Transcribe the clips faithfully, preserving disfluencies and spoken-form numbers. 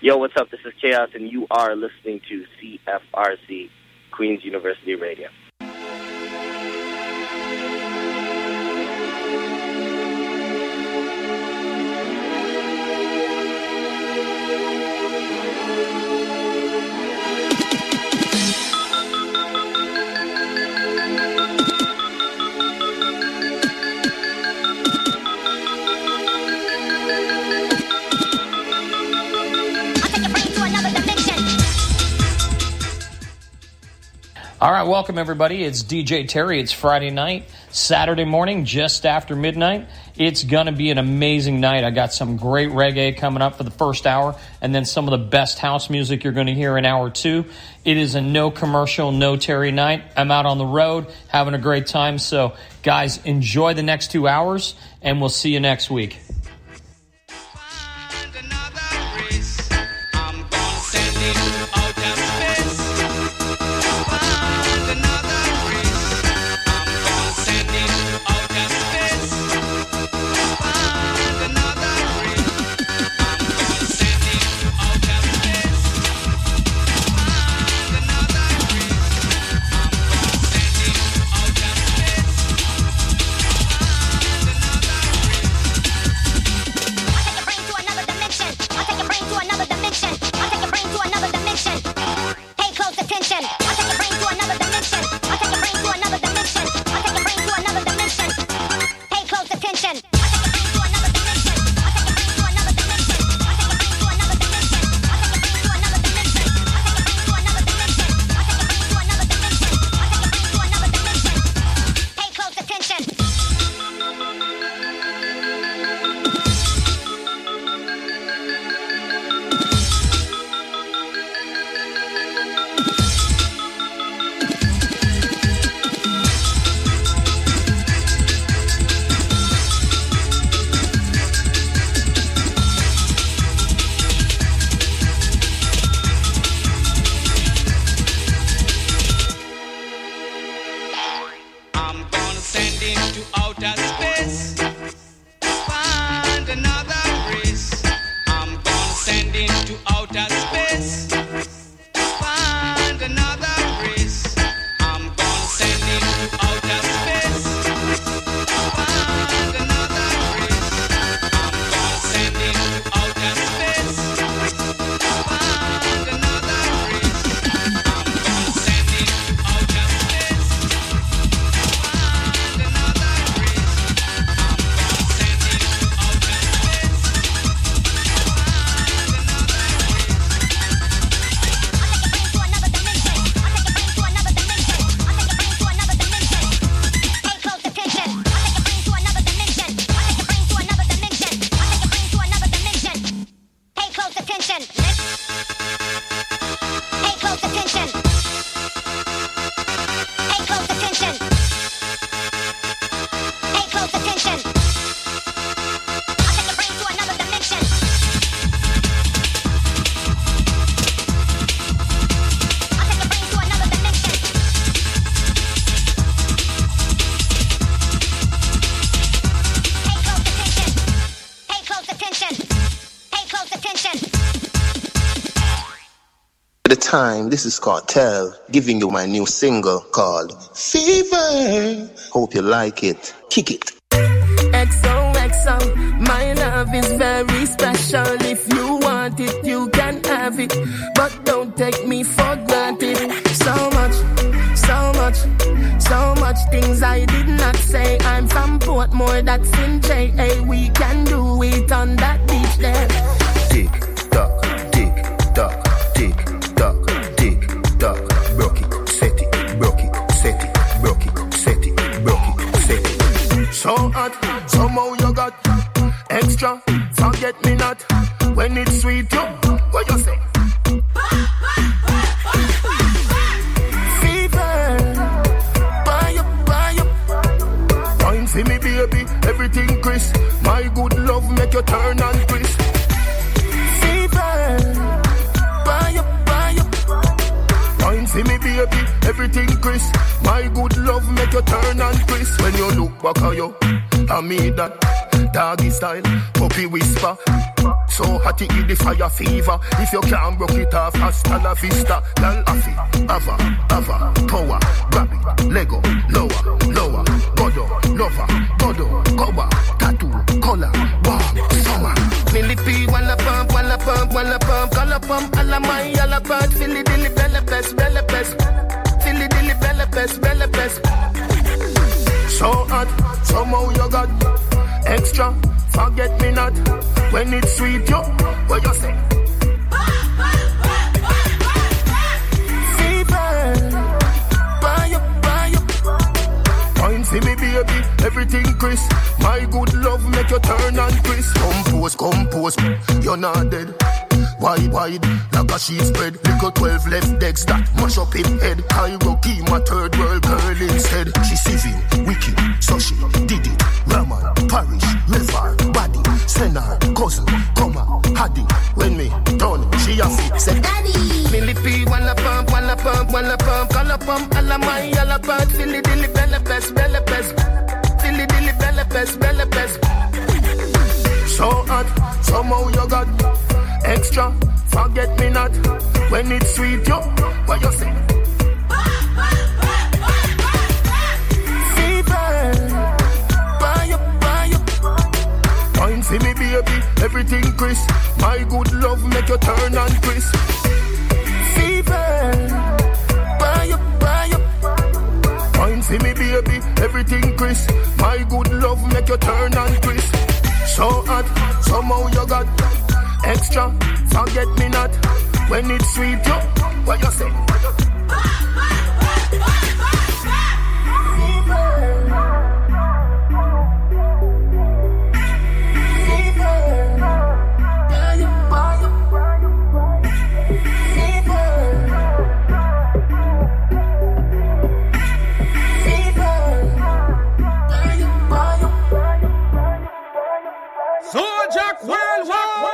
Yo, what's up? This is Chaos, and you are listening to C F R C, Queen's University Radio. All right, welcome everybody. It's D J Terry. It's Friday night, Saturday morning, just after midnight. It's going to be an amazing night. I got some great reggae coming up for the first hour, and then some of the best house music you're going to hear in hour two. It is a no commercial, no Terry night. I'm out on the road having a great time. So, guys, enjoy the next two hours, and we'll see you next week. Time. This is Cartel giving you my new single called Fever. Hope you like it. Kick it. X O X O, my love is very special. If you want it, you can have it, but don't take me for granted. So much, so much, so much things I did not say. I'm from Portmore, that's in J A. We can do it on that beach there. Tick tock, tick tock, tick tock, tick tock. Broke it, set it, broke it, set it, broke it, set it, broke it, set it. So hot, somehow you got extra. Forget me not when it's sweet. You, what you say? See me baby, everything crisp. My good love make you turn and twist. Fever, buy up, buy up. Wine see me baby, everything crisp. My good love make you turn and twist. When you look back at you, I mean that doggy style, puppy whisper. so hot it the fire fever. If you can't broke it off, hasta la vista. Girl, afi, ava, ava, power, grab it, Lego, lower, lower, godo, lover, godo, cover, tattoo, color, wow, summer. Millipede, walla pump, walla pump, walla pump, color pump, alla my, alla pump, silly dilly, bella pest, bella pest, silly dilly, bella pest, bella pest. So hot, somehow you got extra, forget me not. When it's sweet, yo, what you say? Fever, buy up, buy up. Wine for me, baby, everything crisp. My good love make you turn and crisp. Compose, compose, you're not dead. Wide, wide, like a sheet spread. Little twelve left decks that mash up in head. Cairo key, my third world girl instead. She civil, wicked, so she did it. Raman, parish, river, body, senar, cousin, comma, haddy. When me done, she a fit, said daddy. Millipede, walla pump, walla pump, walla pump, color pump, alla my, alla pump, silly dilly, bella pest, bella pest, silly dilly, bella pest, bella pest. So hot, somehow you got extra, forget me not. When it's sweet, yo, what you say? Fever, buy up, buy up. Wine for me, baby, everything crisp. My good love make you turn and crisp. Fever, buy up, buy up. Wine for me, baby, everything crisp. My good love make you turn and crisp. So hot, somehow you got extra, forget me not. When it's sweet, yo, what you say? So Jack worldwide.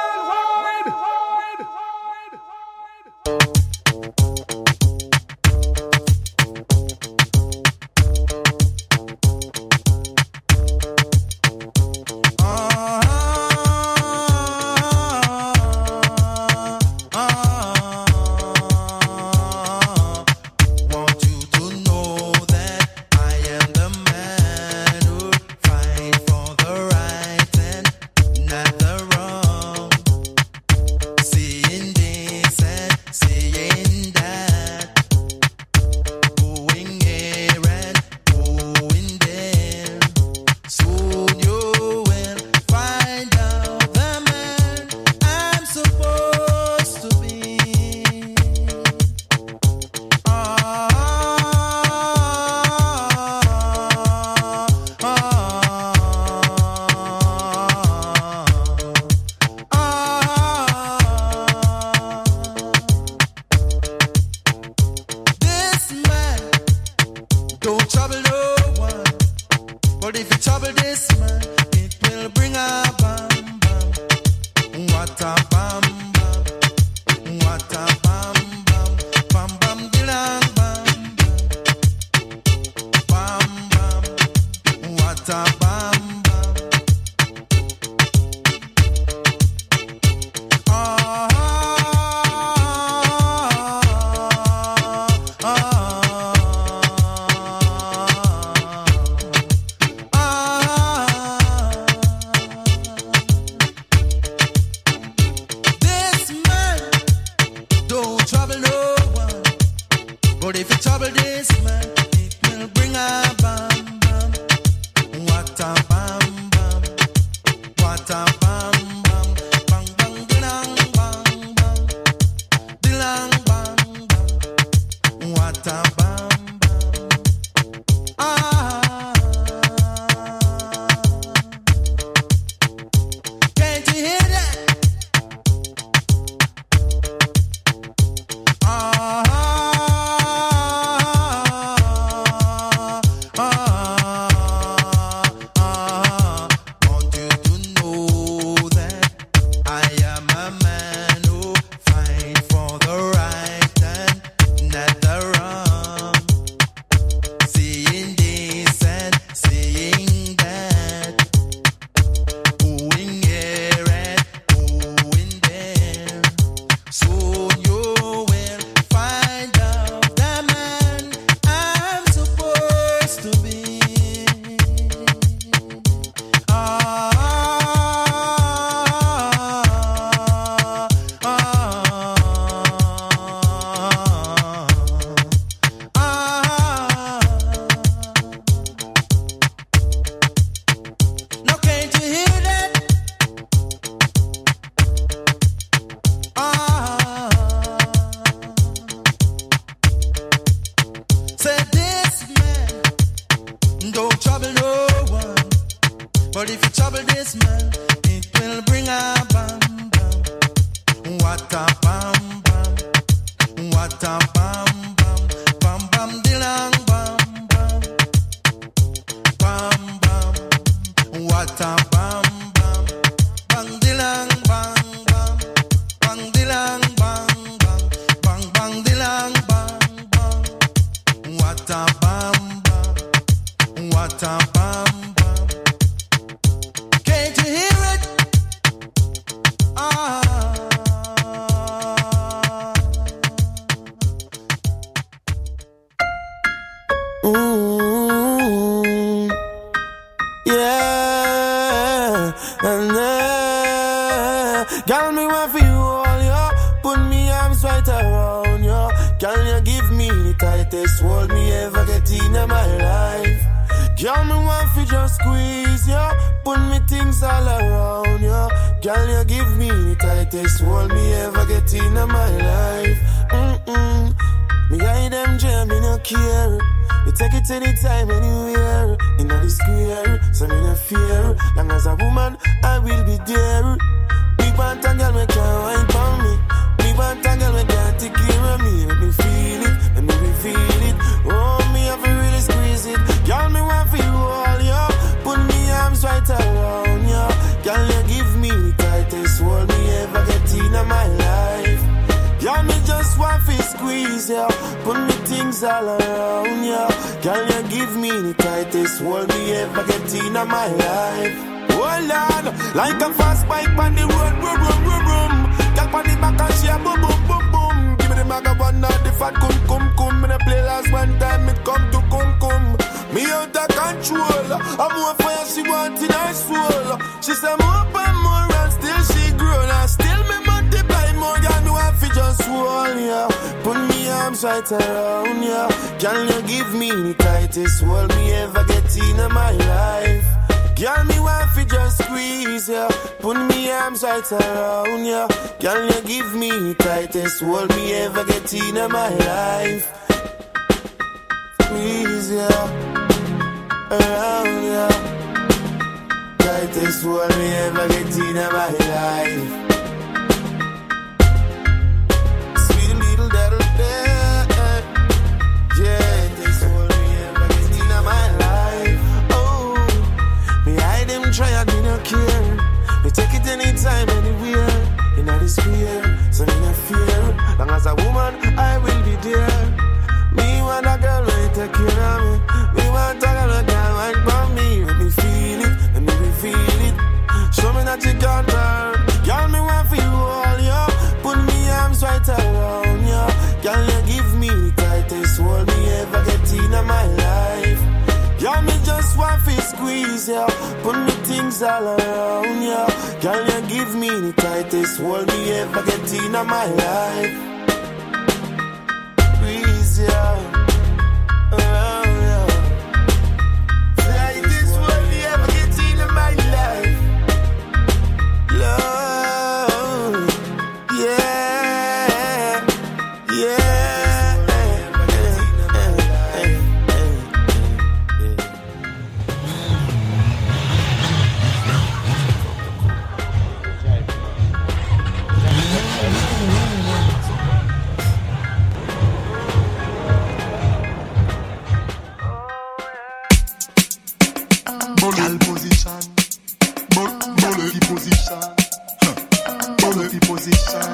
smell, it will bring a bam bam. What a bam bam. What a bam bam. Bam bam dilang bam bam. Bam bam. What a bam bam. Bang dilang bang bang. Bang dilang bang bang. Bang bang dilang bang bang. What a bam bam. What a bam bam. Can't you hear it? Ah. Mm, yeah, and uh, girl, me want for you all, yo. Put me arms right around you. Girl, you give me the tightest hold me ever get in my life. Girl, me want for just squeeze you. Put me things all around you. Girl, you give me the tightest hold me ever get in my life. Mm-mm. Me hide them jam, me no care. Me take it anytime, anywhere. In the square, so me no fear. Long as a woman, I will be there. Me want a girl, me can't wine for me. Me want a girl, me can't take care of me. Let me feel it, let me feel it. Oh, me have to really squeeze it. Girl, me want for you all, yo. Put me arms right around you. Girl, you give me the tightest hold me ever get in my life. Girl, me just want to squeeze you. Put me things all around you. Girl, you give me the tightest hold me ever get in my life. Oh Lord, like a fast bike on the road, boom, boom, boom, boom. Girl, on the back and she a boom, boom, boom, boom. Give me the maga one now, the fat cum, cum, cum. Me the play last one time, it come to cum, cum. Me out of control. I'm more fire, she want in her soul. She say more and more and still she grow. And still me multiply more, girl, me want fi just hold ya. Put me arms right around ya. Girl, you give me the tightest hold me ever get in my life. Girl, me want fi just squeeze ya. Put me arms right around ya. Girl, you give me the tightest hold me ever get in my life. Squeeze ya around ya. Tightest hold me ever get in my life. Sweet little devil, yeah. This hold me ever get in my life. Oh, me hide them try and me no care. Me take it anytime, anywhere. In the square, so me no fear. Long as a woman, I will be there. Me want a girl who take care of me. Me want a girl who can wine for me. Let me feel it, let me feel it. Show me that you can turn. Girl, me want for you all, yo. Put me arms right around you. Girl, you give me the tightest hold me ever get in my life. Girl, me just want to squeeze you. Put me things all around you. Girl, you give me the tightest hold me ever get in my life. Squeeze you around you. Tightest hold me ever get in my life. Love, yeah, yeah. Gal position, bullet position, bullet position.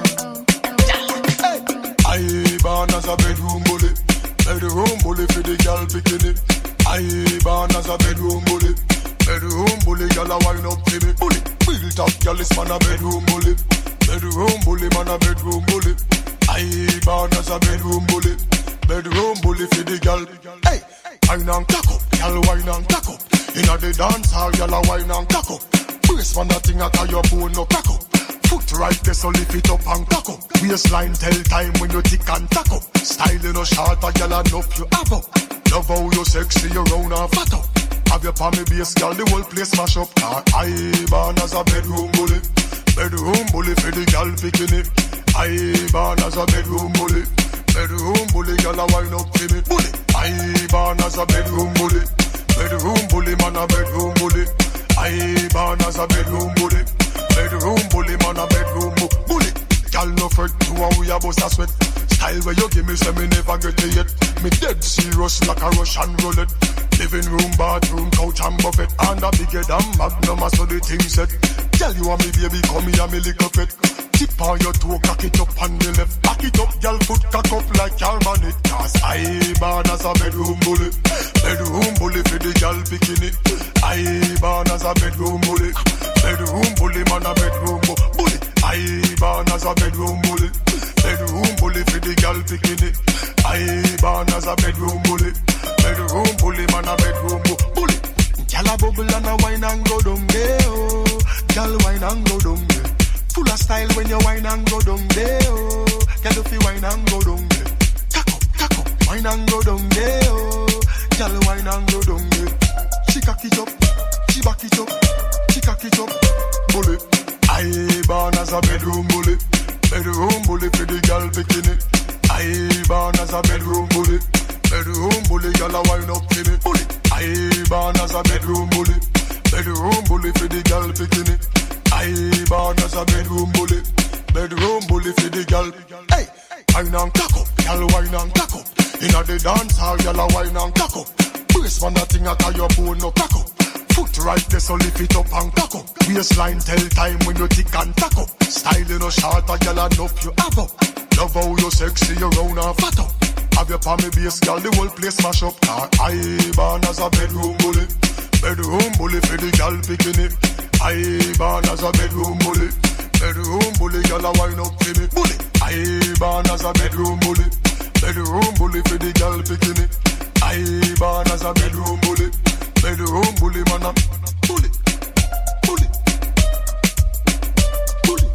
I born as a bedroom bully, bedroom bully for the gal bikini. I born as a bedroom bully, bedroom bully gal a wine up to me. Bully, built up gal is man a bedroom bully, bedroom bully man a bedroom bully. I born as a bedroom bully, bedroom bully for the gal. Hey, wine and cock up, gal wine and cock up. Inna the dance hall, y'all a wine and cock up. Brace man that thing a tie your bone no crack up. Foot right there so lift it up and cock up. Waistline tell time when you tick and tack up. Style you no short, a y'all enough you have up. Love how you sexy, you round and fat up. Have your palmy base, y'all the whole place smash up. I born as a bedroom bully, bedroom bully for the y'all bikini. I born as a bedroom bully, bedroom bully y'all a wine up to me. Bully, I born as a bedroom bully. Bedroom bully, man a bedroom bully. I born as a bedroom bully. Bedroom bully, man a bedroom bully. Girl no fret, to a we a bust a sweat. Style where you give me, say me never get it yet. Me dead serious like a Russian roulette. Living room, bathroom, couch and buffet. And a bigger than Magnum, so the thing set. Girl you want me baby, come here me lick up it. Tip on your toe, cock it up on the left. Back it up, girl foot cock up like your bonnet. Cause I born as a bedroom bully. Bedroom bully for the girl bikini. I born as a bedroom bully. Bedroom bully, man a bedroom bully. I born as a bedroom bully. Bedroom bully for the girl bikini. I born as a bedroom bully. Bedroom bully, man a bedroom bully. Girl a bubble and a wine and go down there. Oh, girl wine and go down there. Full of style when you wine and go down there. Oh, girl if you wine and go down there. Cock up, cock up, wine and go down there. Oh, girl wine and go down there. She cock it up, she back it up, she cock it up. Bully, I born as a bedroom bully. Bedroom bully for the girl bikini. I born as a bedroom bully. Bedroom bully, girl a wine up for me. Bully, I born as a bedroom bully. Bedroom bully for the girl bikini. I born as a bedroom bully. Bedroom bully for the girl. Hey, wine and cock up, girl wine and cock up. Inna the dance hall, girl a wine and cock up. Brace man a thing a tie your bone no cock up. Foot right there so lift it up and cock up. Waistline tell time when you tick and tack up. Style in a short a girl enough you have up. Love how you sexy, you round and fat up. Have your palmy base, girl, the whole place smash up. I born as a bedroom bully. Bedroom bully for the girl bikini. I born as a bedroom bully. Bedroom bully, girl a wine up for me. Bully. I born as a bedroom bully. Bedroom bully for the girl bikini. I born as a bedroom bully. Bedroom bully, man a bully. Bully. Bully.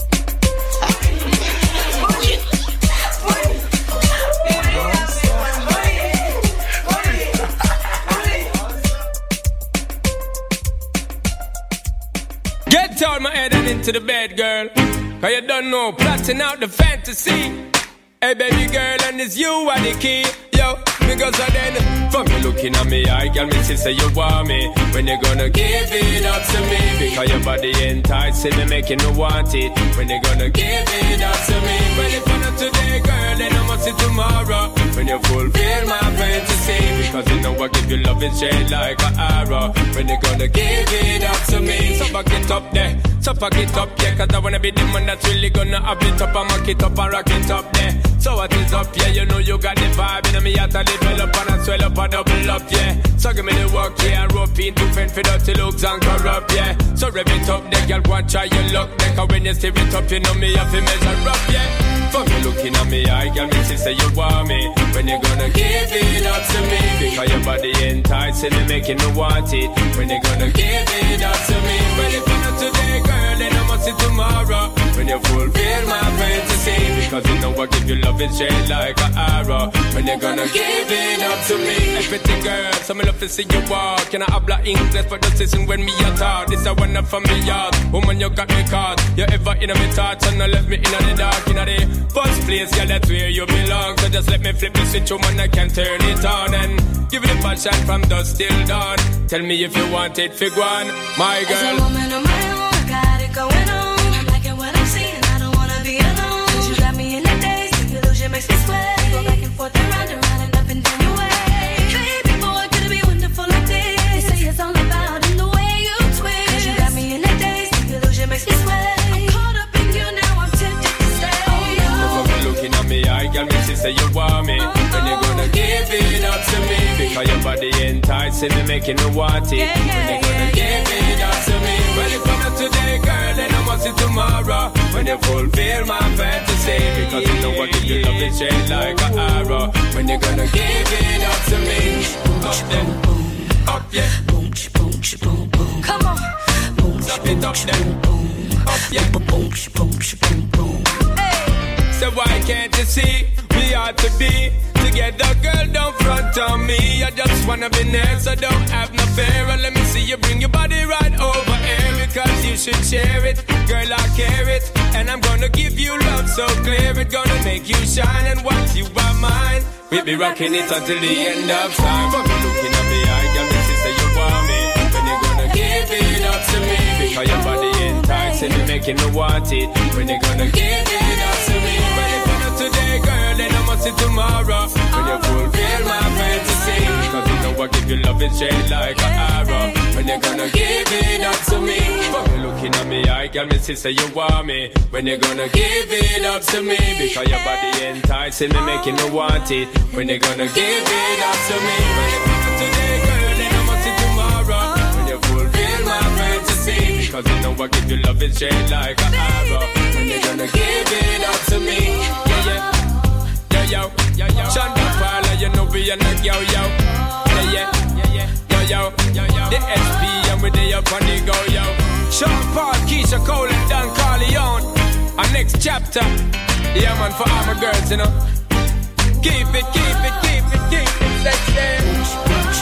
Get out my head and into the bed, girl. Cause you don't know, plotting out the fantasy. Hey baby girl, and it's you are the key. Yo, because of then, from you looking at me, I can me say you want me. When you gonna give it up to me? Because your body enticing me, making me want it. When you gonna give it up to me? Well, if I'm not today, girl, then I must see tomorrow. When you fulfill my fantasy, because you know I give you love in shade like an arrow. When you gonna give it up to me? So back it up there, so back it up, yeah. Cause I wanna be the man that's really gonna have it up and mark it up and rock it up there. So what is up, yeah, you know you got the vibe in me at a develop and I swell up and double up, yeah. So give me the work, yeah, and rope in to fend for dirty looks and corrupt, yeah. So rev it up, there, girl, go and try your luck, there. Cause when you stir it up, you know me have to measure up, yeah. For me looking at me, I can me say you want me. When you gonna give it up to me? Because your body enticing me, making me want it. When you gonna give it up to me? Well, if you're not today, girl, then I must see tomorrow. When you fulfill my fantasy, because you know I give you love in shade like an arrow. When you gonna give it up to me? Everything, girl, so me love to see you walk. Can I habla English for the season when me a talk? This a one up from me yard. Woman, you got me caught. You ever in my thoughts and I left me in the dark, in the first place, yeah, that's where you belong. So just let me flip the switch, woman, I can turn it on. And give it a passion from dusk till dawn. Tell me if you want it, fig one, my girl. As a woman on my own, I got it going on. I'm liking what I'm seeing, I don't wanna be alone. Cause you got me in the days, the illusion makes me sweat. Go back and forth and round and round and up and down your way. Baby boy, could it be wonderful like this? They say it's all about in the way you twist. Cause you got me in the days, the illusion makes me sweat. I'm caught up in you now, I'm tempted to stay. Oh, no. Looking at me, I can me say you want me. When you gonna give it up to me? Because your body enticing me, making me want it. When you gonna give it up to me? Well, if I'm not today, girl, then I must see tomorrow. When you fulfill my fantasy, because you know I give you love in shade like an arrow. When you gonna give it up to me? Up then, up yeah. Boom, boom, boom, boom. Come on. Boom, stop it up then. Up yeah. Boom, boom, boom, boom. So why can't you see we ought to be together, girl, don't front on me. I just wanna be near, so don't have no fear. And let me see you bring your body right over here, because you should share it, girl, I care it. And I'm gonna give you love so clear, it's gonna make you shine. And once you are mine, we'll be rocking it until the end of time. But looking at me, I got me, say you want me. When you gonna give it up up to me? Because your body enticing me, making me want it. When you gonna give it up to me? But if you're not today, girl, then I must see tomorrow. When you fulfill my fantasy. Cause you know I give you love and straight like an arrow. When you gonna give it up to me? But you looking at me, I got me sister, you want me. When you gonna give it up to me? Because your body enticing me, making me want it. When you gonna give it up to me? But if you're not today, girl, then I must see tomorrow. When you fulfill my fantasy. Because you know I give you love and straight like an arrow. When you gonna give it up to me? Yeah, yeah. Yo, yo, yo, yo. Shonda Paula, you know we are not yo, yo. Yeah, yeah, yeah, yeah. Yo, yo, yo, yo. The S P and we they up on the go, yo. Sean Paul, Keisha Cole and Don Corleone. Our next chapter. Yeah, man, for all my girls, you know. Keep it, keep it, keep it, keep it sexy.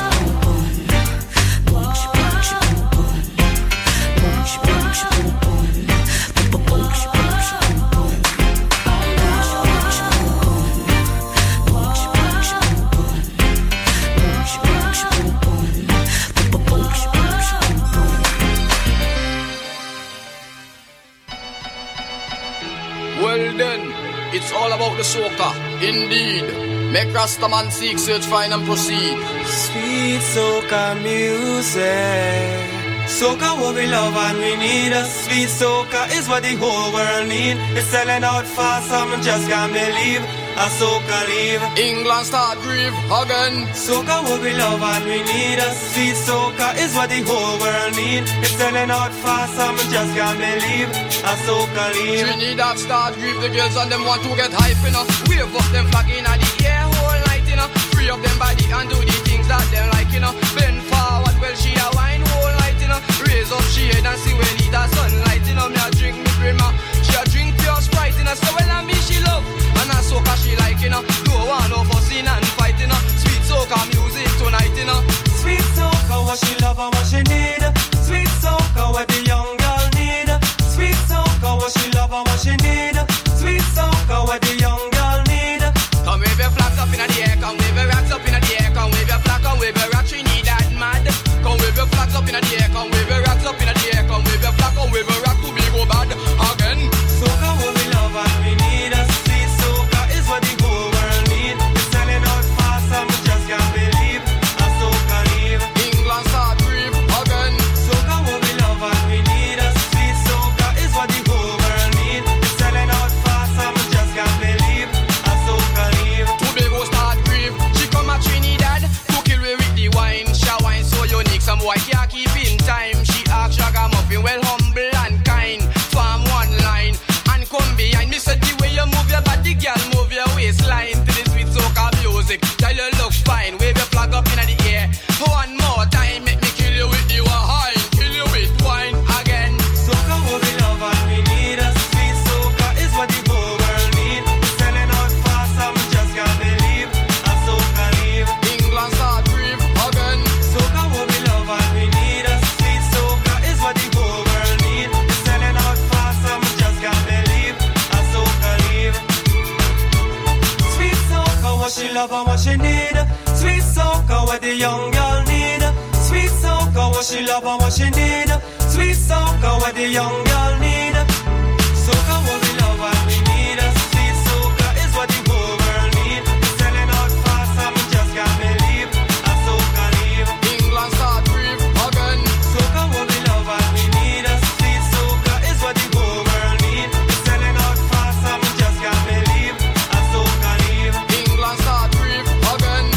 Well then, it's all about the soca, indeed. Make Rastaman seek, search, find and proceed. Sweet soca music. Soca what we love and we need. Sweet soca is what the whole world need. It's selling out fast, I just can't believe. A soca leave. England start grieve again. Soca what we love and we need. Sweet soca is what the whole world need. It's selling out fast, I just can't believe. A soca leave. Trinidad start grieve. The girls and them want to get hype, you know. Wave up them flag in the air whole night, you know. Free up them body and do the things that they like, you know. Bend forward, well she a wine whole night, you know. Raise up she head and see when it a sunlight, you know. Me a drink me Prima, she a drink pure Sprite, you know. So well and me she love, and a soca she like, you know. No one no fussing and fight, you know. Sweet soca music tonight, you know. Sweet soca what she love and what she need. Sweet soca what the young girl need. Sweet soca what she love and what she need. Sweet soca what the young girl need. Come wave your flags up in the air, come wave your racks up in the air, come wave your flag, come wave your racks, Trinidad mad. Come wave your flags up in the air, come wave your racks up in the air, come wave your flag, come wave your rack to be go bad again. Soca what we love and we need. Sweet soca is what the whole world need. It's selling out fast and we just can't believe. A soca leave. England start grieve again. Soca what we love and we need. Sweet soca is what the whole world need. It's selling out fast and we just can't believe. A soca leave. Two big go start grieve. She come at Trinidad to kill me with the wine. She wine so unique, some boy can't keep in time. She ask Ragamuffin, well humble and kind. Farm one line and come behind me. Said the way you move your body, girl, move your waistline to the sweet soca music. Tell you look fine, wave your flag up in the air. One more time, make me kill you with the wine, kill you with wine again. Soca what we love and we need. Sweet soca is what the whole world need. Selling out fast and we just can't believe. A soca leave. England start grieve again. Soca what we love and we need. Sweet soca is what the whole world need. Selling out fast and we just can't believe. A soca leave. Sweet soca what she love and what she need. Sweet soca what the young girl need. Sweet soca what she love and what she need. Sweet soca what the young girl need. Soca what we love and we need. Sweet soca is what the whole world need. Selling out fast and we just can't believe. A soca leave. England start grieve again. Soca what we love and we need. Sweet soca is what the whole world need. Selling out fast and we just can't believe. A soca leave. England start grieve again.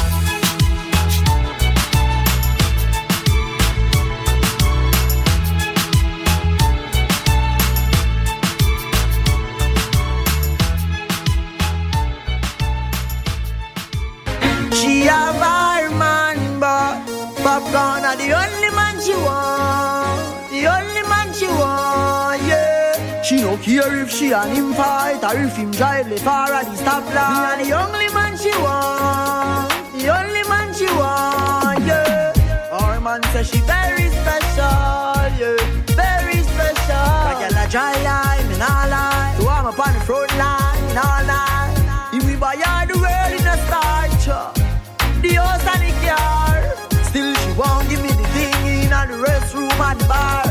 She have her man, but Popcorn are the only man she want. The only man she want, yeah. She no care if she and him fight or if him drive the far at the stoplight. Me the only man she want. The only man she want, yeah. Our man says she very special, yeah. Very special. Like a dry line, me nah lie. So I'm up on the front line, all night. If we buy all the world in a starch, the house and the car. Still she won't give me the thing in the restroom and the bar.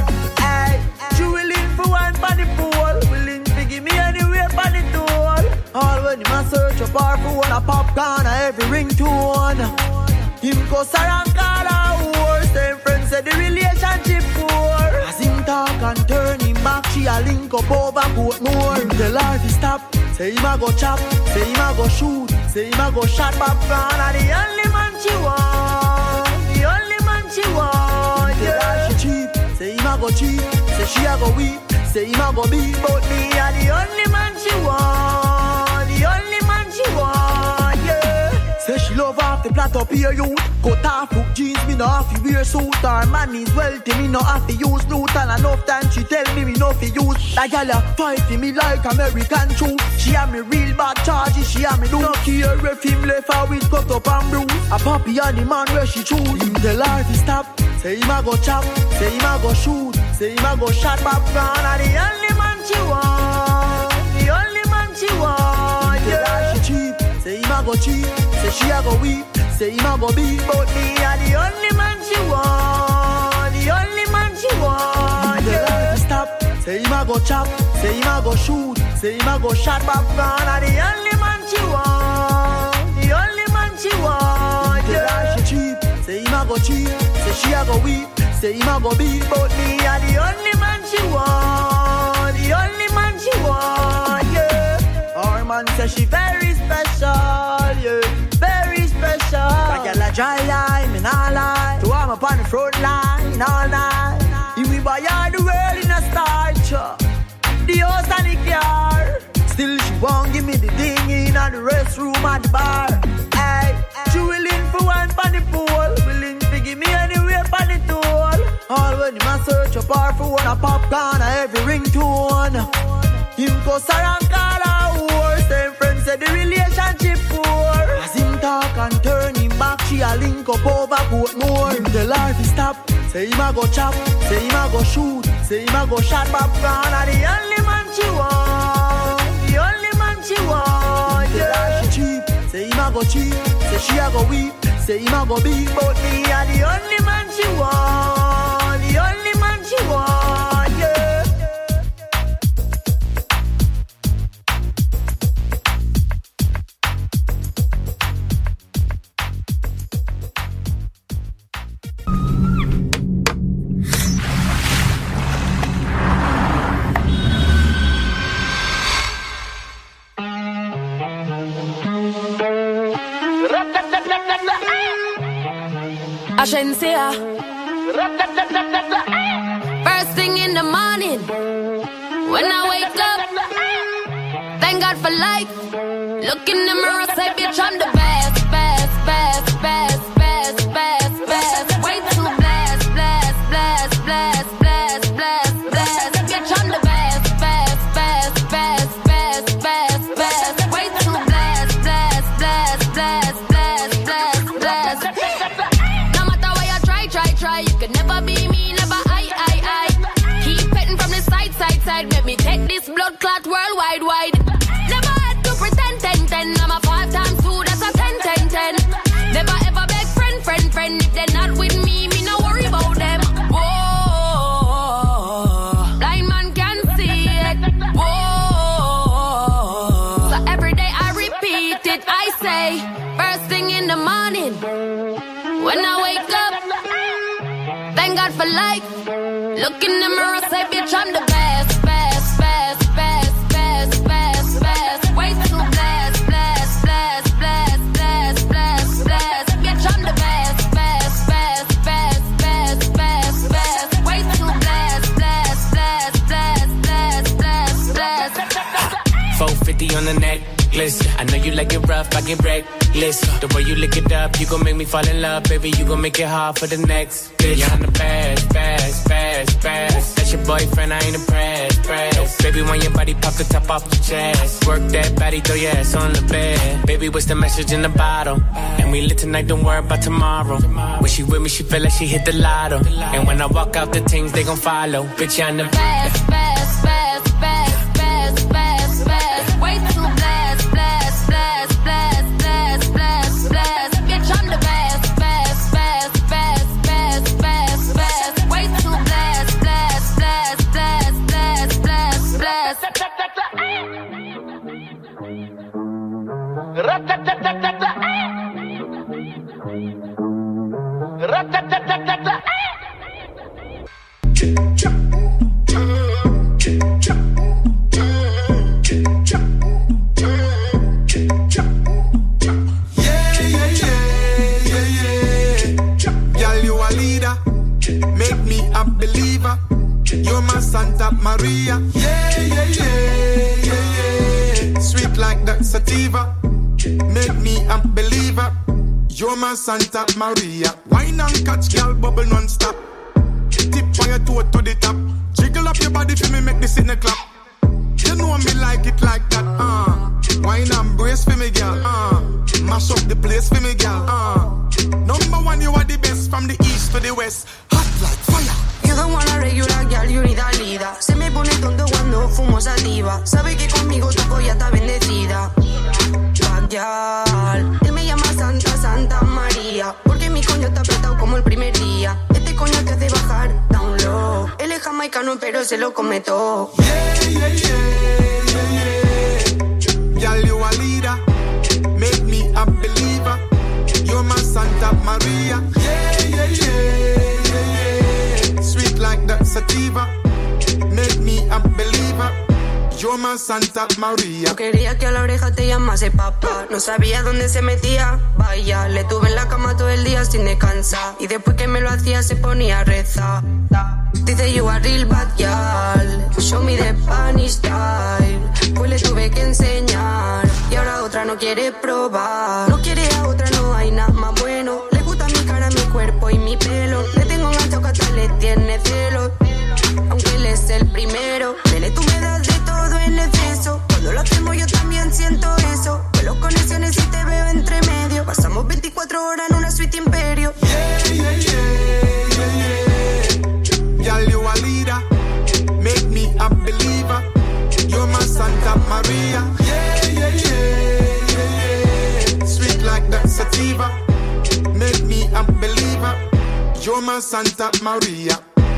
when him a search a bar for one a popcorn a every ringtone. Him go around call her horse. Them friends say the relationship poor. As him talk and turn him back, she a link up over Portmore. Him tell her to stop. Say him a go chop. Say him a go shoot. Say him a go shot popcorn. And the only man she want. The only man she want. Yeah. Tell her she cheap. Say him a go cheap. Say she a go weep. Say him a go beat. But me a the only man she want. The only man she want. Yeah. Say she love off the plot up here youth. Cut off hook jeans, me no have to wear suit. Her man is wealthy, me no have to use loot. And enough time she tell me me no fi use. That gal a fight me like American true. She have me real bad charges, she have me do. No care if him left her with cut up and bruise. A puppy and the man where she choose. Him tell her to stop. Say him a go chop. Say him a go shoot. Say him a go shot popcorn. And the only man she want. The only man she want. Yeah. Tell her she cheap. Say him a go cheap. Say she a go weep. Say him a go beat. But me a the only man she want. The only man she want. Yeah. Stop. Say him a go chop. Say him a go shoot. Say him a go shot popcorn. And the only man she want. The only man she want. Yeah. She cheap. Say him a go cheap. Say she a go weep. Say him a go beat. But me a the only man she want. The only man she want. Yeah. Our man say she very special. Yeah. Very special. That girl a dry line, me nah lie. To warm up on the front line all night. If we buy her the world in a style, the house and the car. Still she won't give me the thing in the restroom and the bar. Hey, she willing for one pan the pool. Willing to give me anywhere pan the tool. All when him a search a bar for one a popcorn a every ringtone. Him go around call her horse. Them friends say the relationship poor. As him talk and turn him back, she a link up over Portmore. Him tell her to stop. Say him a go chop. Say him a go shoot. Say him a go shot popcorn. And the only man she want. The only man she want. Yeah. Tell her she cheap. Say him a go cheap. Say she a go weep. Say him a go beat. But me a the only man she want. The only man she want. Yeah. Agencia. First thing in the morning, when I wake up, thank God for life. Look in the mirror, say, bitch, I'm the best, best, best, best, best, best, best. Way too blessed, blessed, blessed, blessed, blessed, blessed, blessed. Bitch, I'm the best, best, best, best, best, best, best. Way too blessed, blessed, blessed, blessed, blessed, blessed, blessed. No matter what you try, try, try, you can never be me, never I, I, I. Keep petting from the side, side, side. Make me take this blood clot worldwide, wide. Never had to pretend, ten, ten. I'm a five times two, that's a ten, ten, ten. Never ever beg friend, friend, friend. If they're not with me, me no worry about them. Whoa, blind man can see it. Whoa, so every day I repeat it. I say, first thing in the morning, when I wake up, thank God for life. Look in the mirror, say, bitch, I'm the best, best, best, best, best, best, best. Way too blessed, blessed, blessed, blessed, blessed, blessed, blessed. Bitch, I'm the best, best, best, best, best, best, best. Way too blessed, blessed, blessed, blessed, blessed, blessed, blessed. four fifty on the necklace. I know you like it rough, I get reckless. The way you lick it up, you gon' make me fall in love, baby. You gon' make it hard for the next bitch. Yeah, I'm the best, best, best, best. That's your boyfriend, I ain't impressed, pressed. Baby, when your body pop the top off your chest, work that body, throw your ass on the bed. Baby, what's the message in the bottle? And we lit tonight, don't worry about tomorrow. When she with me, she feel like she hit the lotto. And when I walk out, the things they gon' follow. Bitch, I'm the best, best, best, best, best, best, best. Way too blessed, blessed, blessed, blessed, blessed, blessed, blessed. Bitch, I'm the best, best, best, best, best, best, best. Way too blessed, blessed, blessed, blessed, blessed, blessed, blessed. Ra-ta-ta-ta-ta-ta. Ra-ta-ta-ta-ta-ta. Yeah, yeah, yeah, yeah, yeah. Girl, you a leader. Make me a believer. You're my Santa Maria. Yeah, yeah, yeah, yeah, yeah. Sweet like that sativa. Make me a believer. You're my Santa Maria. Wine and catch, girl, bubble non-stop. Tip on your toe to the top. Jiggle up your body for me, make this in a clap. You know me like it like that, uh. Wine and brace for me, girl, uh. Mash up the place for me, girl, uh. Number one, you are the best from the east to the west. Hot like fire. You don't want a regular girl, you need a leader. Se me pone tonto cuando fumo sativa. Sabe que conmigo tu polla está bendecida. Bad girl, él me llama Santa, Santa María. Porque mi coño está apretado como el primer día. Este coño te hace bajar down low. Él es jamaicano pero se lo come todo. Yeah, yeah, yeah, yeah, yeah. Girl, you a leader. Make me a believer. You're my Santa Maria. Yeah, yeah, yeah, yeah, yeah. Sweet like that sativa. Make me a believer. You're my Santa Maria. No quería que a la oreja te llamase papá. No sabía dónde se metía. Vaya, le tuve en la cama todo el día sin descansar. Y después que me lo hacía se ponía a rezar. Dice you are real bad girl. Show me the Spanish style. Pues le tuve que enseñar. Y ahora otra no quiere probar. No quiere a otra, no hay nada más bueno. Le gusta mi cara, mi cuerpo y mi pelo. Le tengo enganchado que hasta le tiene celos. Aunque él es el primero. Nene, tú me das de todo en exceso. Cuando lo hacemos yo también siento eso. Vuelo conexiones y te veo entre medio. Pasamos veinticuatro horas en una suite imperio. Yeah, yeah, yeah, yeah, yeah. Girl, you a leader. Make me a believer. You're my Santa Maria. Yeah, yeah, yeah, yeah, yeah. Sweet like that sativa. Make me a believer. You're my Santa Maria.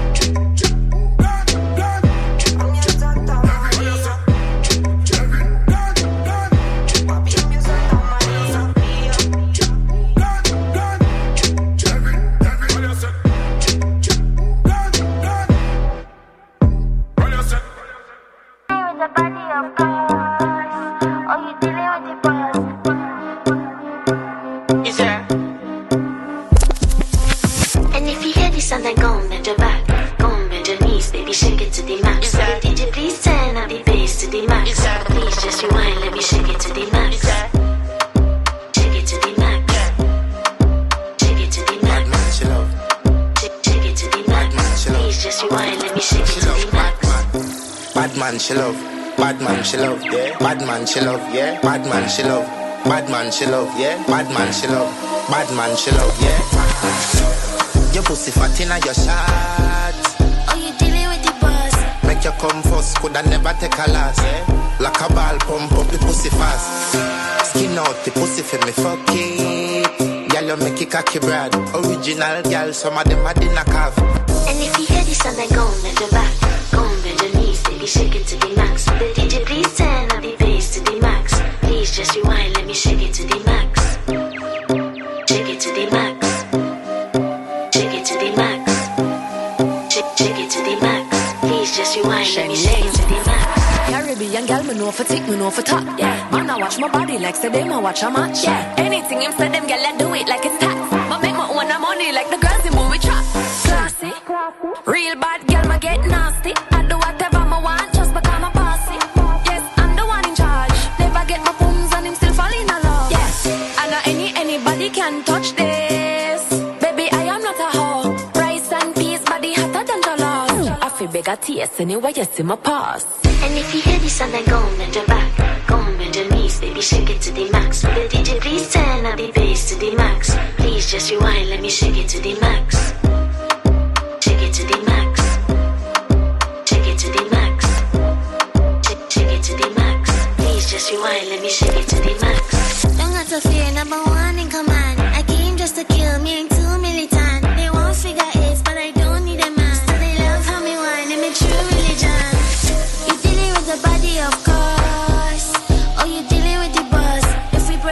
She love, bad man she love, yeah. Bad man she love, yeah. Bad man she love, bad man she love, yeah. Bad man she love, bad man she love, yeah. Your pussy fat inna your shot. Oh, you dealing with the boss? Make you come first, coulda never take a loss, yeah. Like a ball, pump up the pussy fast. Skin out the pussy for me fuck it. Girl, you make it cocky brad. Original girl, some of them are the knockoff. And if you hear this song, then go bend your back, go bend your knees, baby, shake it to the max. The D J please turn up the bass to the max. Please just rewind, let me shake it to the max. Shake it to the max. Shake it to the max. Shake, shake it to the max. Please just rewind, let me shake it to the max. Caribbean girl, me know for tick, me know for top. Yeah, man, I watch my body like say them, I watch a match. Yeah, anything him say them, girl, I do it like it's tax. But make my own money like the girls in movie trap. Classy, real bad girl, ma get nasty. I do whatever I want, just become a bossy. Yes, I'm the one in charge. Never get my pums and him still fall in love. Yes, and not any anybody can touch this. Baby, I am not a hoe. Rice and peas, body hotter than jollof. I feel big a taste anyway, you see my pass. And if you hear this song, then go bend your back, go bend your knees, baby, shake it to the max. The D J please turn up the bass to the max. Please just rewind, let me shake it to the max. Shake it to the max. Shake it to the max. Shake, shake it to the max. Please just rewind, let me shake it to the max. Don't got to fear, number one in command. I came just to kill me and two militant. They won't figure eight, but I don't need a man. So they love how me whine and me true religion. You dealing with the body, of course. Oh, you dealing with the boss. If we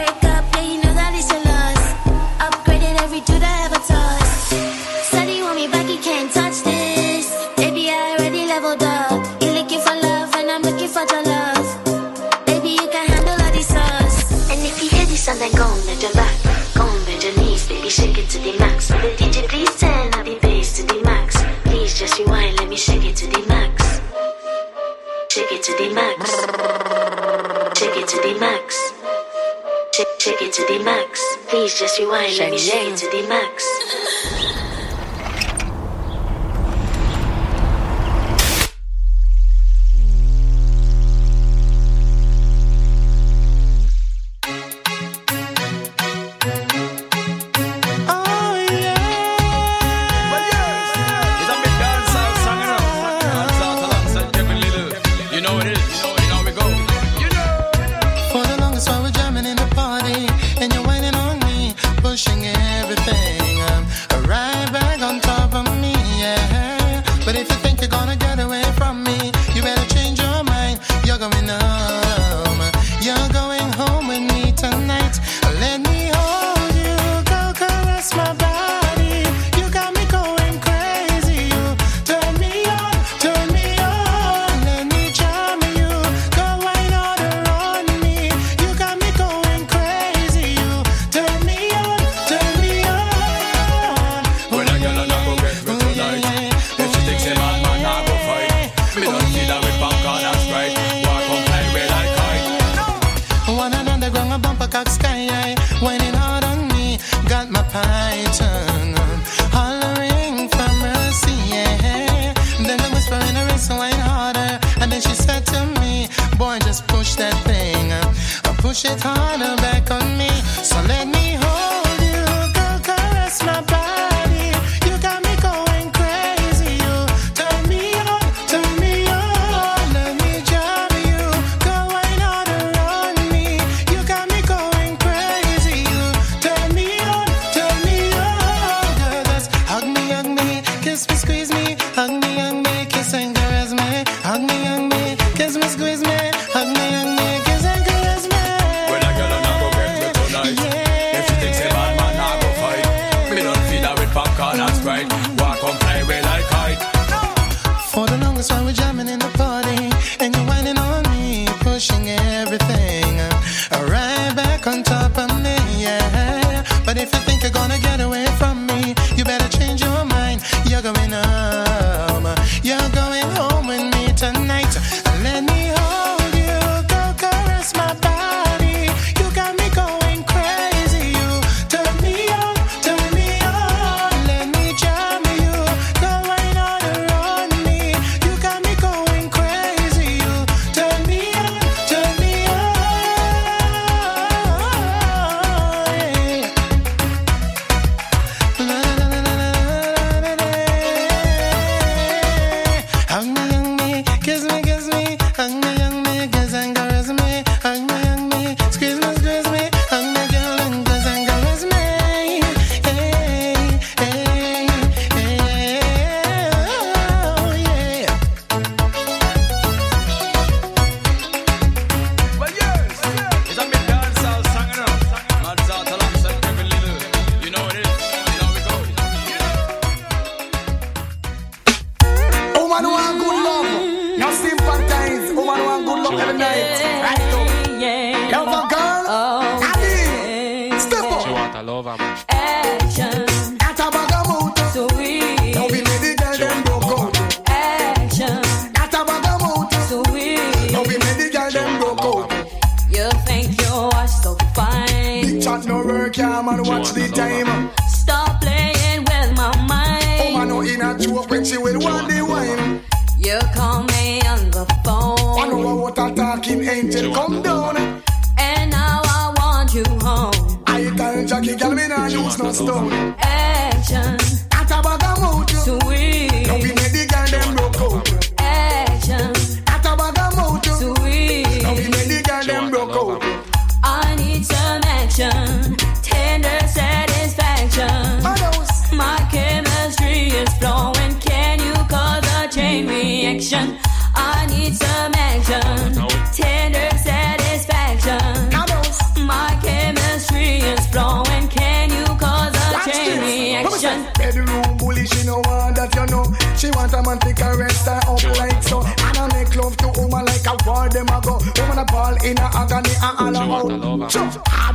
then go and bend your back. Go and bend your knees, baby, shake it to the max. Will the D J please turn up the bass to the max? Please just rewind, let me shake it to the max. Shake it to the max. Shake it to the max. Shake, shake it to the max. Please just rewind, let me shake it to the max.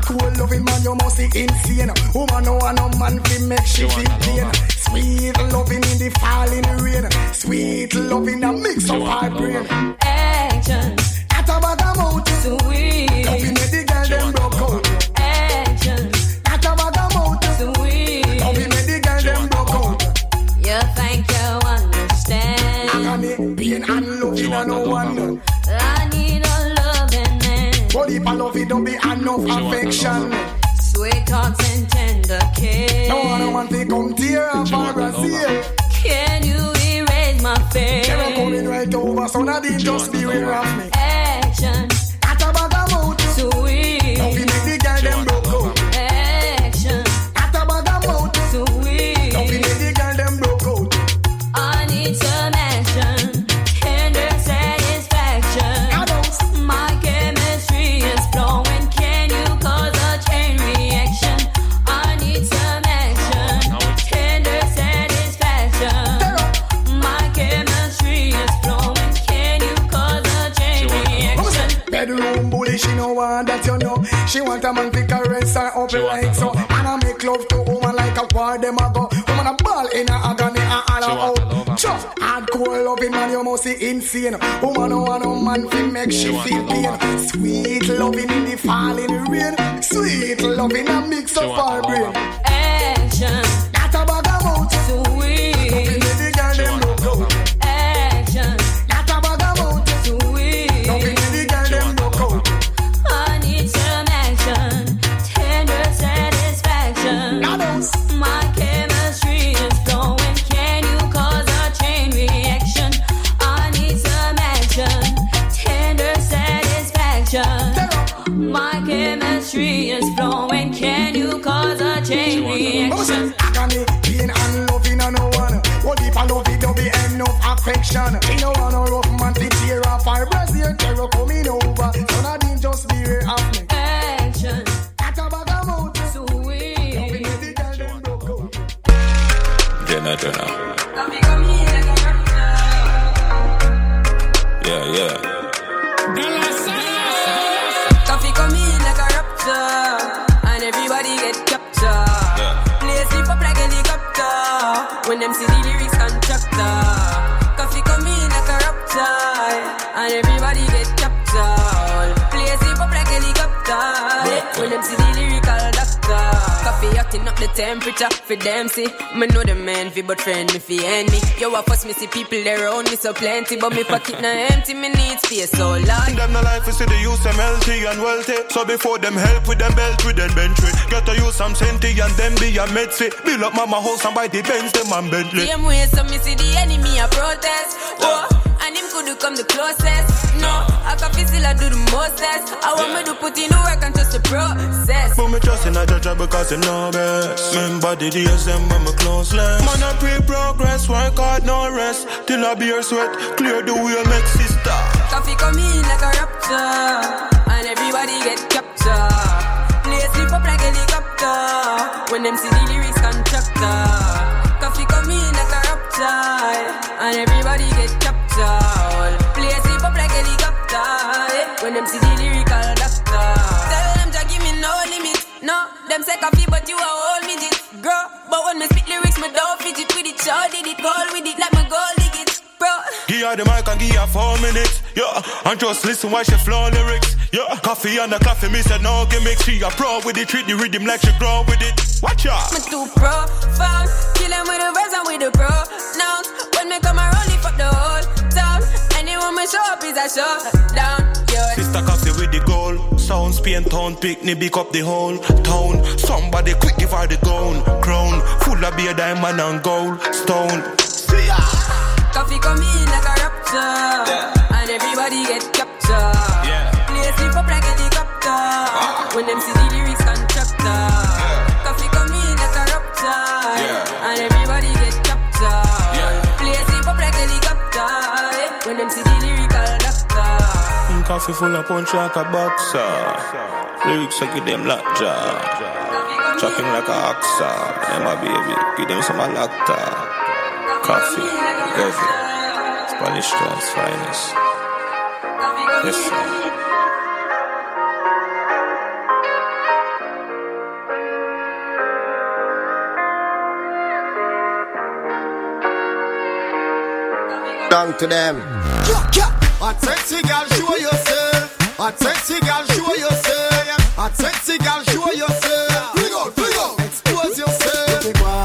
Hardcore loving man, you must be insane. Woman no want no man fi make she feel pain. Sweet loving in the falling rain. Sweet loving a mix of hard brain. Action. At a bag of mouth. Sweet. Loving make the girl them broke out. Action. At a bag of mouth. Sweet. Loving make the girl them broke out. You think you understand? Agony, pain and loving and no one. I need a loving man. But if I love it, don't be enough affection. Sweet talks and tender kiss. No one want to come tear up for Brazil. Can you erase my face? Never coming right over, so now they just beware of me. Action. At a bag of mouth. Sweet. Now we make the girl them broke out. Action. At a bag of mouth. Sweet. Now we make the girl them broke out. I need some action. Tender satisfaction. My chemistry is flowing. Can you cause a chain reaction? I need some action. Tender satisfaction. My chemistry is flowing. Can you cause a chain reaction? Bedroom bully, she no want that you know. She want a man to caress her up like so. And I make love to woman like a war them a go. Woman a ball in a agony and all out. Just hardcore loving man, you must be insane. Woman no want no man to make she feel pain. Sweet loving in the falling rain. Sweet loving a mix of our brain. Action. Not a bag of mouth. Sweet. Loving in the girl them broke out. Action. Not a bag of mouth. Sweet. Loving in the girl them broke out. I need some action. Tender satisfaction. My chemistry is flowing. Can you cause a chain reaction? I need some action. Tender satisfaction. My chemistry is flowing. Can you cause a chain reaction? Agony, pain and loving and no one. What if I love it, don't be enough affection. You know I no rough man to tear off our Brazil. Terror coming over. So now didn't just be real of me. Action. At a bag of mouth. Sweet. Loving with the girl them broke out. Jenna, Jenna. Yeah, yeah. Coffee come in like a raptor, and everybody get captured. Yeah. Play sleep up like helicopter, when them see the lyrics contractor. Coffee come in like a raptor, and everybody get captured. Play sleep up like helicopter, when them see the lyrical doctor. Coffee acting up the temperature for them see. Me know the man fi but friend me fi enemy. Yo I fuss me see people there around me so plenty, but me pocket na empty, me need space so long. Them no life is see the use them healthy and wealthy. So before them help with them belt with them Bentley, get to use some senti and them be a medsi. Build up mama house and buy the Benz them and Bentley. Same way so me see the enemy a protest. Oh, and him could come the closest. No, I can feel still I do the mostest. I want me to put in the work and just the process. But me trust in a judge because you know best. Remember the days them when me closeless. Man I pre-progress, work hard no rest. Till I beer sweat, clear the way make sister. Coffee come in like a raptor, and everybody get captured. Play sleep up like helicopter, when them see the lyrics contractor. Coffee come in like a raptor, and everybody get captured. Play sleep up like helicopter, when them see the lyrical doctor. Tell them to give me no limit. No, them say coffee but you a whole midget. Girl, but when me spit lyrics me don't fidget with it. Sure did it, goal with it like my goal dig it. Bro. Give her the mic and give her four minutes. Yeah, and just listen while she flow lyrics. Yeah, coffee and the coffee, me said no gimmick. She a pro with it, treat the rhythm like she grow with it. Watch out. Me too profound, kill them with the verse and with the pronouns. When me come around, lift up the whole town. Anyone me show up is a showdown. Yeah. Sister coffee with the goal. Sound Spain town, pick me pick up the whole town. Somebody quick give her the gown. Crown, full of beer, diamond and gold. Stone. See ya. Coffee come in like a raptor, yeah. And everybody get captured. Yeah. Play sleep up like helicopter, ah. When them see the lyrics contractor. Yeah. Coffee come in like a raptor, yeah. And everybody get captured. Yeah. Play sleep up like helicopter, when them see the lyrical doctor. Mm, coffee full of punch like a boxer. Lyrics like give them lockjaw. Chopping like a oxa. Them a baby, give them some lacta. Coffee, heavy, Spanish Town's finest. Yes, sir. song to them. A sexy girl, show yourself. A sexy girl, show yourself. A sexy girl, show yourself. Bring out, bring out. Expose yourself.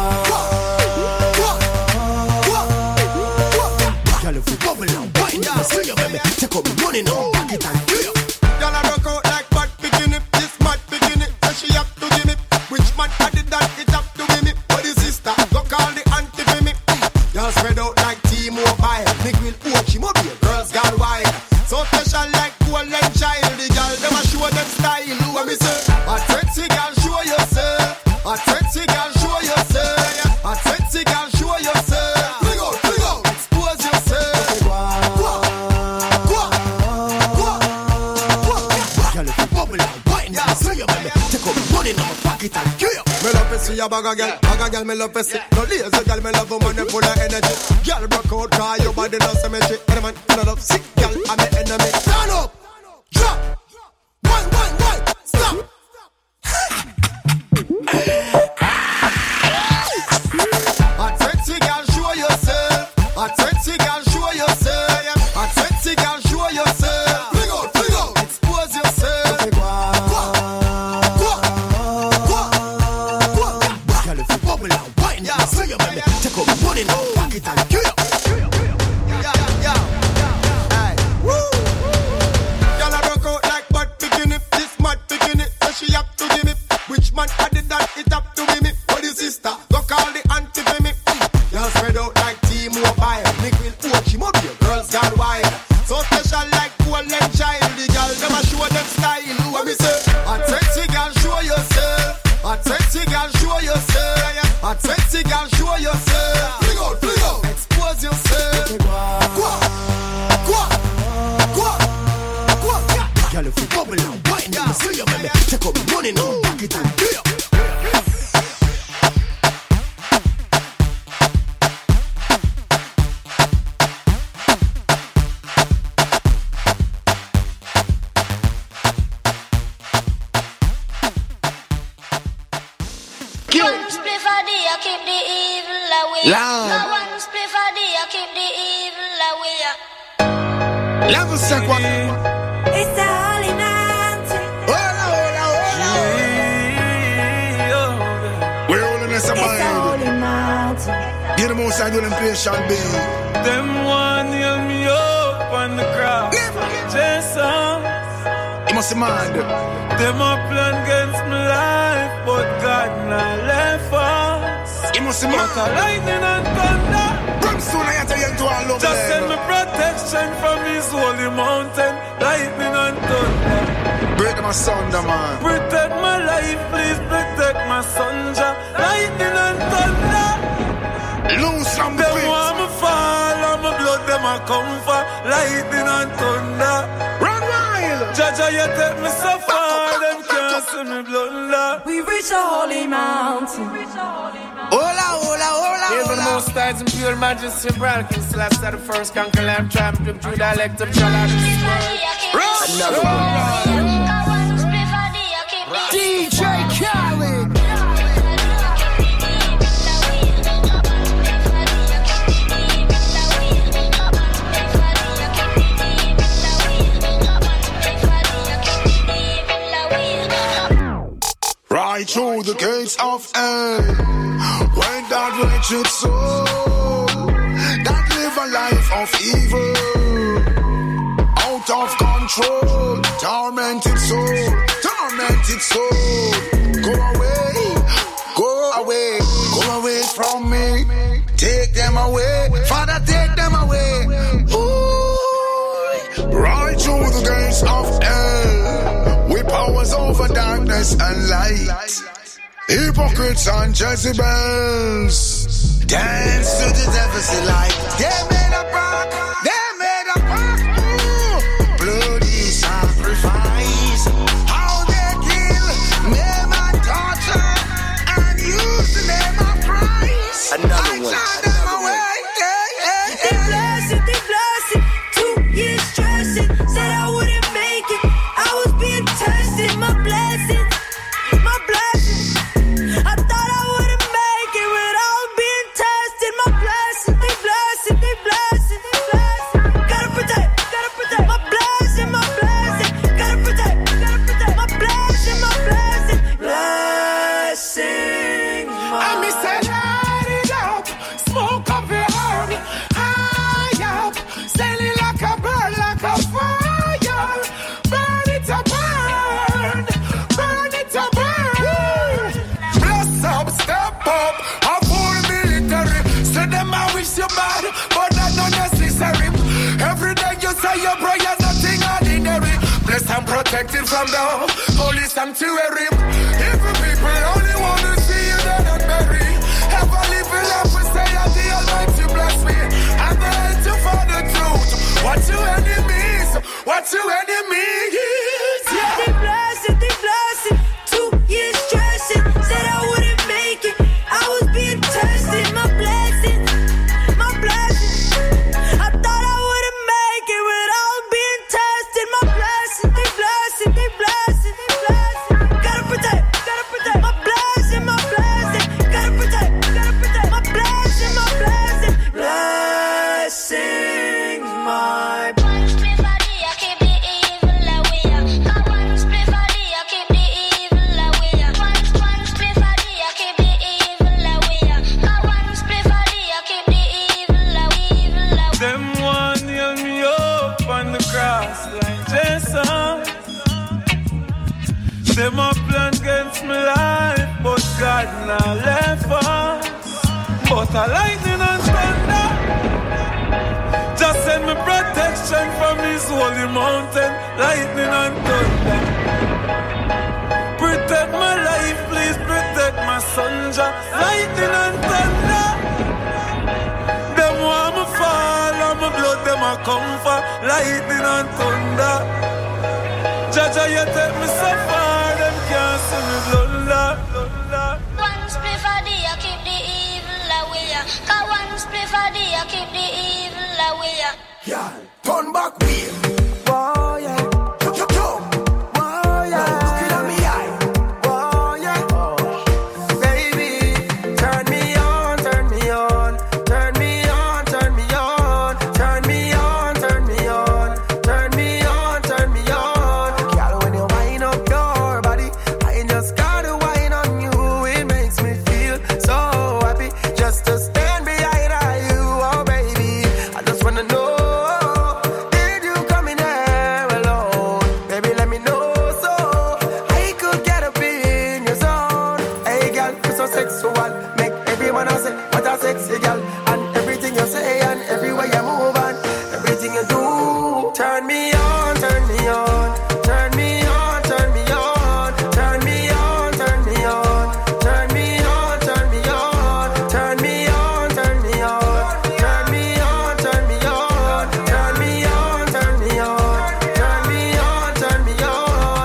Girl, if you bubble and wine, you see you, baby. Take up the money now, back it and clear. Girl, I rock out like bad bikini. This mad bikini, so she have to give me. Which man had it that it have to give me? What is sister? Go call the auntie for me. Y'all spread out like T-Mobile. Nick will watch him up here. Girls gone wild. So special like golden child. The girl, them a show them style. What me say? A sexy girl, show yourself. A sexy girl, show yourself. A sexy girl, show yourself. Bring out, bring out. Expose yourself. Go on, go on, go on, go on. Girl, if you bubble and wine, yeah, see you, baby. Take up money in my pocket and kill you. Me love to see a bag of girl, bag of girl, me love to see. No lazy girl, me love woman, they full of energy. Girl, broke out, cause your body no symmetry. Any man, I love sick girl, I'm an enemy. Stand up, drop, one, one, one, stop. A sexy girl, show yourself. A sexy girl, show yourself. A sexy girl, show yourself. Bring out, bring out, expose yourself. Go on, go on, go on, go on. Girl, if you bubble and wine, yeah, see you, baby. Take up money now, back it and kill you. Yeah, yeah, hey, woo. Girl, I rock out like bad bikini. This mad bikini, so she have to give me. Which man added that it have to be me? What is sister? Go call the auntie for me. Y'all spread out like T-Mobile. Nick will watch him up here. Girls gone wild. So special like golden child. The girl, them a show them style. What me say? A sexy girl, show yourself. A sexy girl, show yourself. A sexy girl, show yourself. Bring out, bring out. Expose yourself. Go on, go on, go on, go on. Girl, if you bubble and wine, you see you, baby. Take up money now, back it and clear. One spliff a day, I keep the evil away. Lord. Now one spliff a day, I keep the evil away. Level sec one. It's the holy mountain. Hola, hola, hola. We're all in this It's the mind. holy mountain. Get them outside with them play shall be. Them one nail me up on the cross. Jason, You must mind. them a plan against my life, but God not left us. You must But mind. a lightning and thunder. Brimstone, I tell you to all love Just send me them. protection from His holy mountain. Lightning and thunder. Break them asunder, man. Protect my life, please protect my son. Jah. Lightning and thunder. Loose from the Them pit. want me fall, and my blood them a come for. Lightning and thunder. Run wild. Jaja, you take me so far, them can't see me blunder. We reach a holy mountain. Hola, hola, hola, Here's the hola. most stars in pure majesty, Bralkin Slash, the first conquer lamb, champion, through dialect of Shalom. Another one. D J Khaled. Right through the gates of hell, when that wretched soul that live a life of evil, out of control, tormented soul, tormented soul, go away, go away, go away from me, take them away, Father, take them away. Ooh, right through the gates of hell, with powers over darkness and light, hypocrites and Jezebels, dance to the devil's delight. They made a pact, they made a pact, ooh, bloody sacrifice. How they kill, maim and torture, and use the name of Christ. Another I one, turn them away, yeah, yeah, They yeah. blasted, they blasted. Two years stressing. Said I wouldn't make it. I was being tested. My blessing, my blessing. I thought I wouldn't make it without being tested. My blessing, they blasted, they blasted. protected from the police sanctuary. Even people only want to see you dead and buried. Ever living up and say that the Almighty bless me. I'm the hate to find the truth. What you enemies? What you enemies? Yeah. They blasted, they blasted. Two years stressing. Said I wouldn't make it. I was being tested. My blessing, my blessing. I thought I wouldn't make it, but I was being tested. My blessing, they blasted, they blasted, they blasted. Gotta protect, gotta protect. My blessing, my blessing. Gotta protect, gotta protect. My blessing, my blessing. Blessings, my. Them a plan against my life, but God not left us. But a lightning and thunder just send me protection from His holy mountain. Lightning and thunder, protect my life, please protect my son. Jah. Lightning and thunder, them want me fall, and my blood them a come for. Lightning and thunder, Jah Jah, you take me so far. Can't see me blood, Lord. One split for the I keep the evil away. Cause one split for the I keep the evil away. Yeah, turn back way. Oh yeah. Chop, chop, chop. Oh yeah. Looking at me eye. Oh yeah. Baby, turn me on, turn me on, turn me on, turn me on, turn me on, turn me on, turn me on, turn me on. Girl, when you wind up your body, I just gotta whine on you. It makes me feel so happy just to stand behind you, oh baby. I just wanna know. Sexy girl, and everything you say and everywhere you move and everything you do. Turn me on, turn me on, turn me on, turn me on, turn me on, turn me on, turn me on, turn me on, turn me on, turn me on, turn me on, turn me on, turn me on, turn me on, turn me on, turn me on.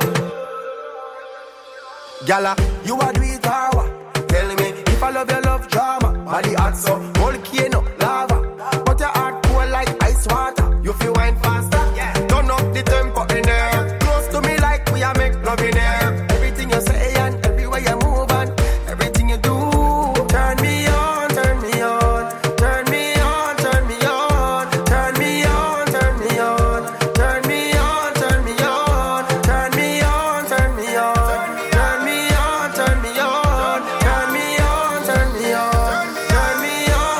Gala, you are do it how? Tell me if I love your love drama. Body hot so volcano lava, but your heart cold like ice water. You feel wine faster, yeah. Turn up the tempo in there. Close to me like we are make love in there. Everything you say and everywhere you move and everything you do. Turn me on, turn me on, turn me on, turn me on, turn me on, turn me on, turn me on, turn me on, turn me on, turn me on, turn me on, turn me on, turn me on, turn me on.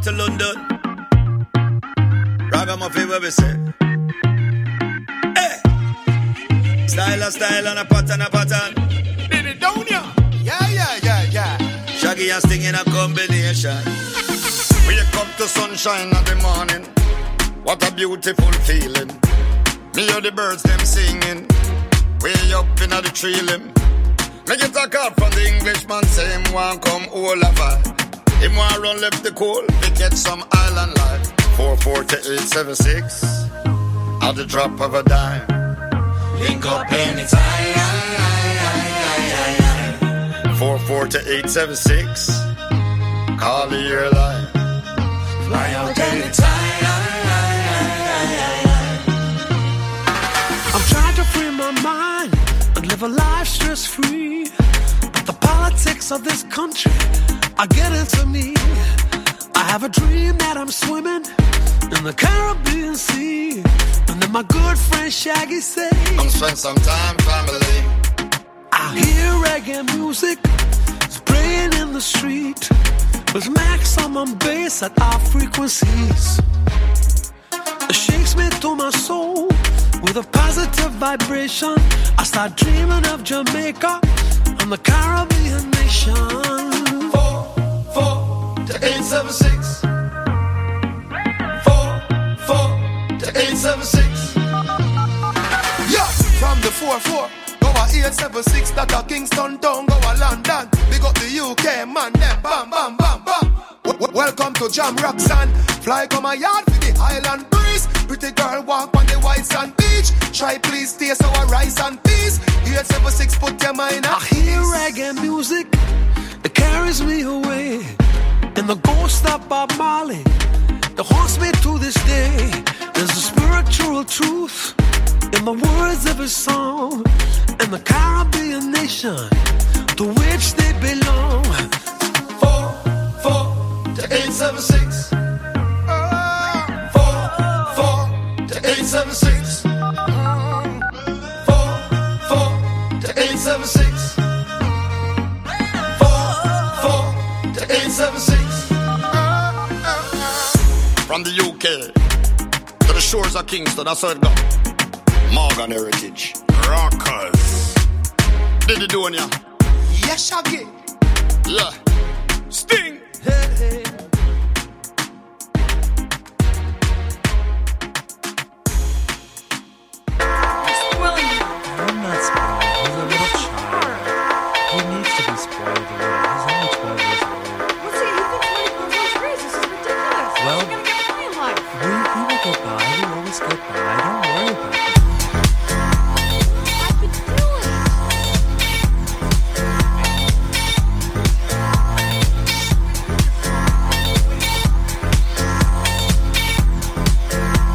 to London. Ragamuffin where we say. Hey! Style a style and a pattern a pattern. Did it down ya? Yeah, yeah, yeah, yeah. Shaggy and Sting in a combination. Wake up to sunshine in the morning. What a beautiful feeling. Me hear the birds them singing. Way up in the tree limb. Me get a call from the Englishman, say him want come all over. Him want run left the coal, to get some island life. four four to eight seven six, at the drop of a dime. Link up anytime. four four to eight seven six, call the year line. Fly out anytime. I'm trying to free my mind and live a life stress-free. But the politics of this country are getting to me. I have a dream that I'm swimming in the Caribbean Sea. And then my good friend Shaggy say, come spend some time, family. I hear reggae music, it's playing in the street. With maximum bass at our frequencies. It shakes me to my soul. With a positive vibration, I start dreaming of Jamaica and the Caribbean nation. Four, four to eight seven six. Four, four to eight seven six. Yeah, from the four four, go a eight seven six. That a Kingston town, go a London. Big up the U K man, them bam bam bam bam. W- welcome to Jam Rock Sand. Fly come a yard for the Highland breeze. Pretty girl walk on the white sand beach. Try please taste our rice and peas. eight seven six put your mind at I hear reggae music, it carries me away. And the ghost of Bob Marley, that haunts me to this day. There's a spiritual truth in the words of his song. And the Caribbean nation to which they belong. Four, four to eight seven six. Four, four to eight seven six. Four, four to eight seven six. Four, four to eight seven six. From the U K to the shores of Kingston, that's how it go. Morgan Heritage, Rockers. Did you do it, yeah? Yes, Shaggy. Yeah. Sting. Hey, hey. I'm not spoiled. He's a little child. He needs to be spoiled a little. He's only twelve years old. What's he? He thinks twenty pounds on his race. This is ridiculous. Well, He's gonna get by in life. We, we will get by. We always get by. Don't